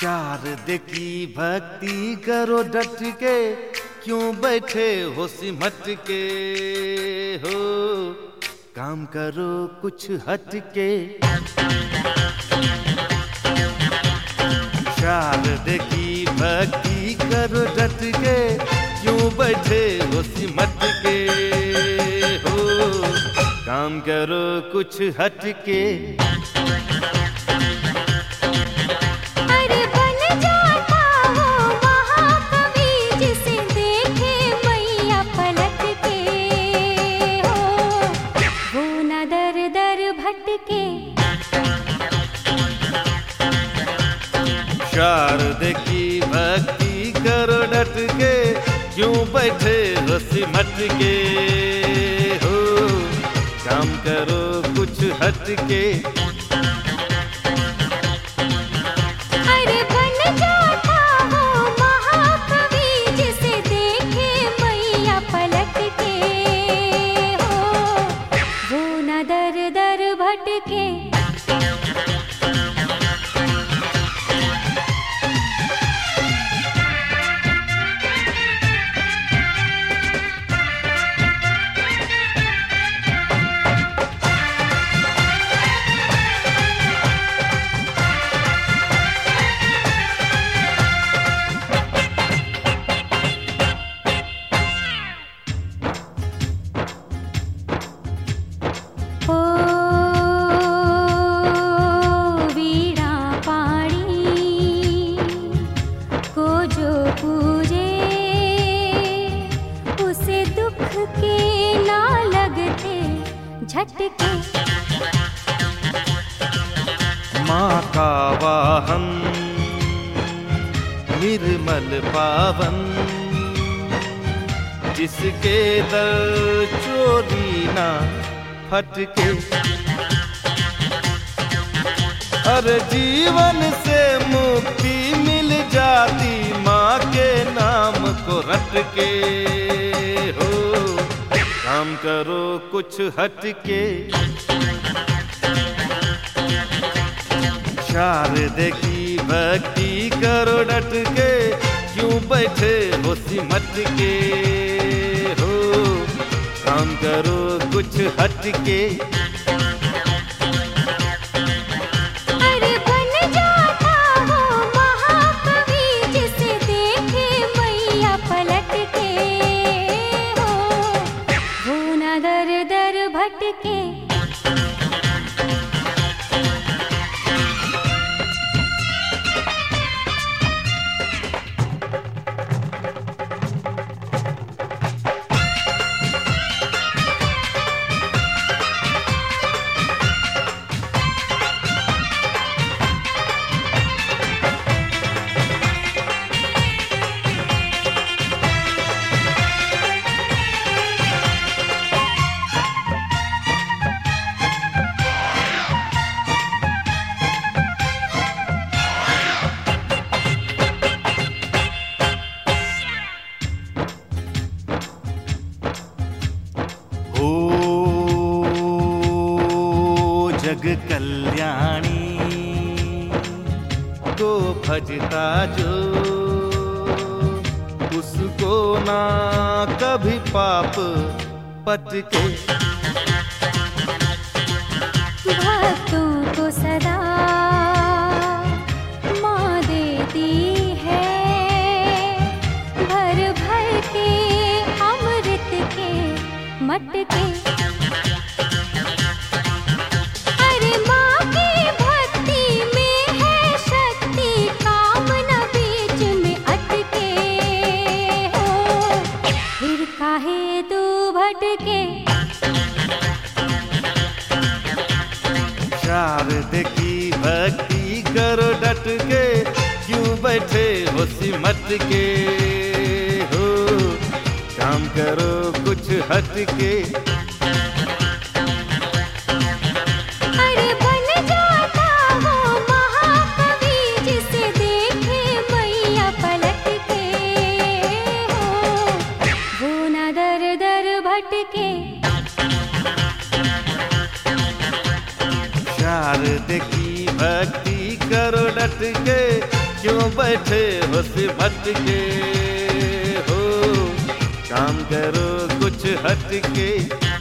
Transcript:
शारदे की भक्ति करो डट के, क्यों बैठे हो सिमट के हो, काम करो कुछ हट के। शारदे की भक्ति करो डट के, क्यों बैठे हो सिमट के हो, काम करो कुछ हट के। शारदे की भक्ति करो डट के, क्यों बैठे हो सिमट के हो, काम करो कुछ हट के। अरे बन जाता हो महाकवि, जिसे देखे मैया पलट के हो, वो न दर दर भटके। झटके माँ का वाहन निर्मल पावन, जिसके दर चोरी ना फटके। अरे जीवन से मुक्ति मिल जाती, माँ के नाम को रट के हो, काम करो कुछ हट के। शारदे की भक्ति करो डट के, क्यों बैठे हो सिमट के हो, काम करो कुछ हट के। भटके जग कल्याणी को भजता जो, उसको ना कभी पाप पटके। भक्तों को सदा माँ देती है, भर भर के अमृत के मटके। काहे तू भटके। शारदे की भक्ति करो डट के, क्यों बैठे हो सिमट के हो, काम करो कुछ हट के। अरे बन जाता हो महाकवि, जिसे देखे मैया पलट के हो, वो न दर दर भटके। शारदे की भक्ति करो डट के, क्यों बैठे हो सिमट के हो, काम करो कुछ हट के।